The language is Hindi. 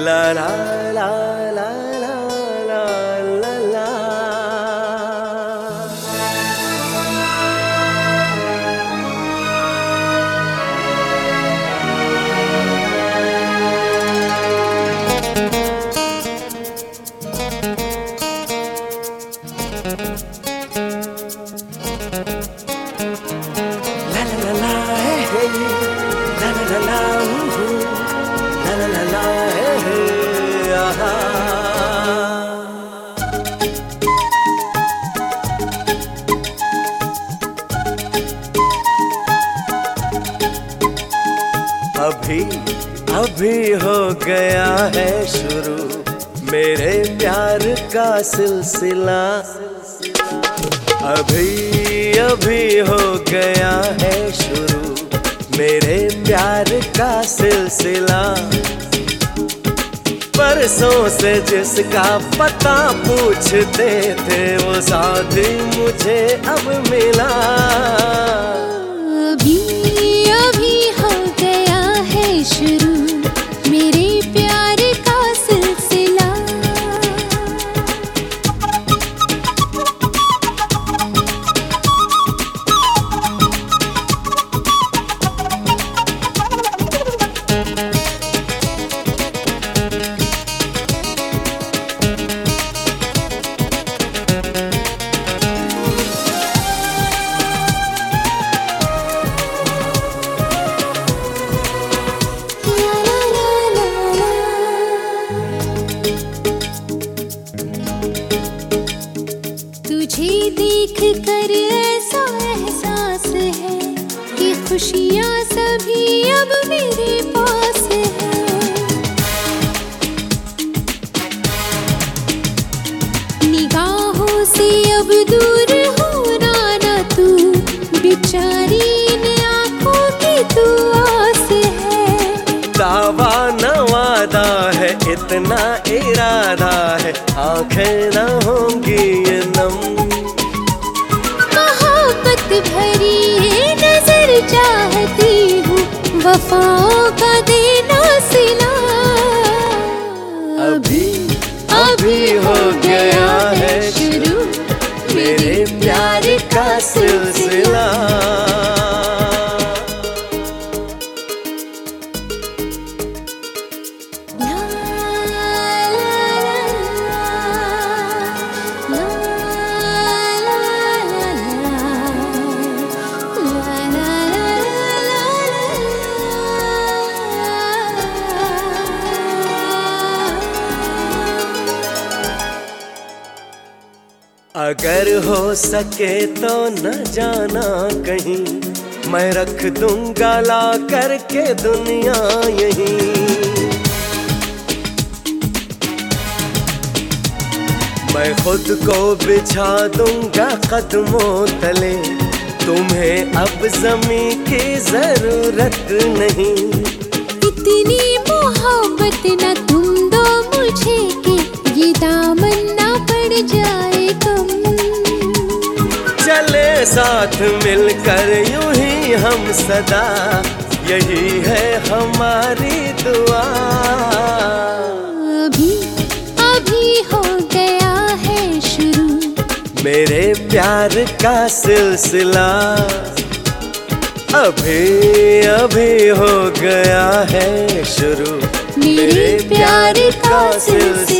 ला ला ला ला ला ला ला ला। ला ला ला हे हे, ला ला ला ला ला ला ला हे हे आहा। अभी अभी हो गया है शुरू मेरे प्यार का सिलसिला। अभी अभी हो गया है शुरू मेरे प्यार का सिलसिला। परसों से जिसका पता पूछते थे वो साथी मुझे अब मिला। अभी अभी हो गया है शुरू मेरे प्यार का सिलसिला। तुझे देख कर ऐसा एहसास है कि खुशियाँ सभी अब मेरे पास है। निगाहों से अब दूर होना ना तू, बेचारी इन आँखों की तू आस है। दावा न वादा है इतना इरादा है आंखें न होंगी ये नम। मोहब्बत भरी है नजर चाहती हूँ वफाओं का देना सिला। अभी अभी हो गया है शुरू मेरे प्यार का सिलसिला। अगर हो सके तो न जाना कहीं मैं रख दूंगा ला करके दुनिया यहीं। मैं खुद को बिछा दूंगा कदमों तले तुम्हें अब ज़मीं की जरूरत नहीं। इतनी मोहब्बत न तुम दो मुझे कि ये दामन ना पड़ जाए कम। चले साथ मिलकर यूं ही हम सदा यही है हमारी दुआ। अभी अभी हो गया है शुरू मेरे प्यार का सिलसिला। अभी अभी हो गया है शुरू मेरे प्यार का सिलसिला।